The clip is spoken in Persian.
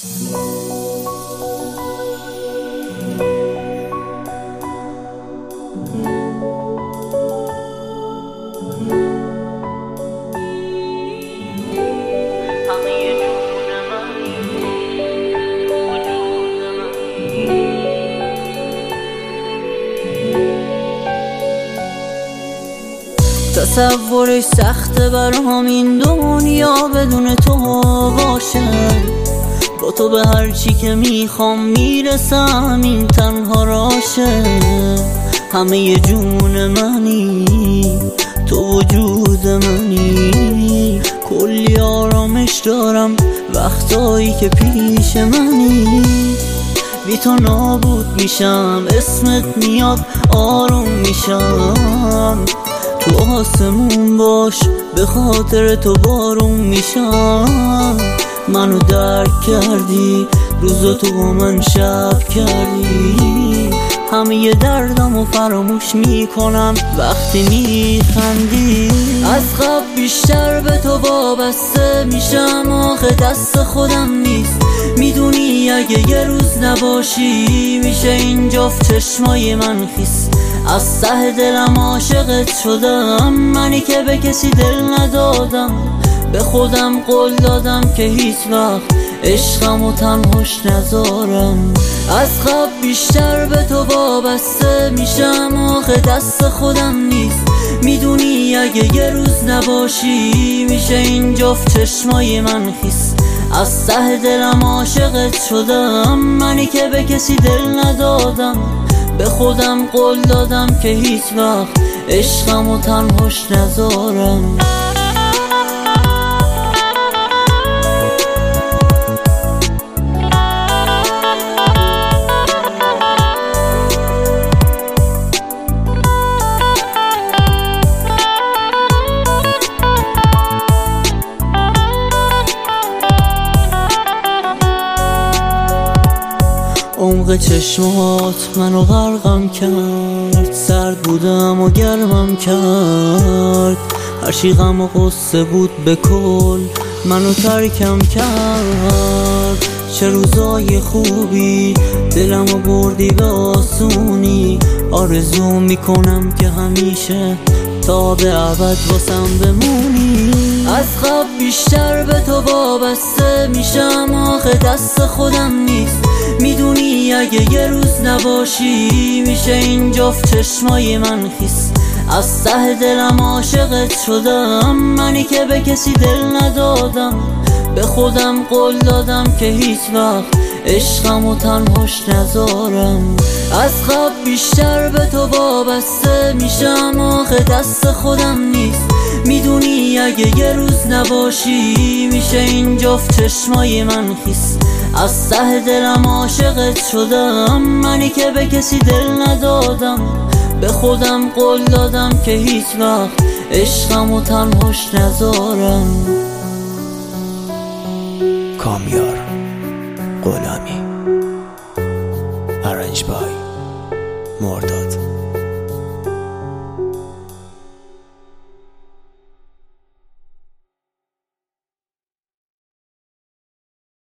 تصورش سخته برام این دنیا بدون تو باشه. با تو به هر چی که میخوام میرسم، این تنها راشه. همه جون منی، تو وجود منی. کلی آرامش دارم وقتایی که پیش منی. بی تو نابود میشم، اسمت میاد آروم میشم. تو آسمون باش، به خاطر تو بارون میشم. منو درک کردی، روزا تو با من شب کردی. همه دردمو فراموش میکنم وقتی میخندی. از قبل بیشتر به تو وابسته میشم، آخه دست خودم نیست. میدونی اگه یه روز نباشی، میشه این جفت چشمای من خیس. از ته دلم عاشقت شدم، منی که به کسی دل ندادم. به خودم قول دادم که هیچ وقت عشقمو تنهاش نذارم. از قبل بیشتر به تو وابسته میشم، آخه دست خودم نیست. میدونی اگه یه روز نباشی، میشه این جفت چشمای من خیس. از ته دلم عاشقت شدم، منی که به کسی دل ندادم. به خودم قول دادم که هیچ وقت عشقمو تنهاش نذارم. عمق چشمات منو غرقم کرد، سرد بودم و گرمم کرد. هرچی غم و غصه بود به کل منو ترکم کرد. چه روزای خوبی دلمو بردی به آسونی. آرزو میکنم که همیشه تا به ابد واسم بمونی. از قبل بیشتر به تو وابسته میشم، آخه دست خودم نیست. میدونی اگه یه روز نباشی، میشه این جفت چشمای من خیس. از ته دلم عاشقت شدم، منی که به کسی دل ندادم. به خودم قول دادم که هیچ وقت عشقمو تنهاش نذارم. از قبل بیشتر به تو وابسته میشم، آخه دست خودم نیست. میدونی اگه یه روز نباشی، میشه این جفت چشمای من خیس. از ته دلم عاشقت شدم، منی که به کسی دل ندادم. به خودم قول دادم که هیچ وقت عشقمو تنهاش نذارم. کامیار غلامی، ارنج بای مرداد.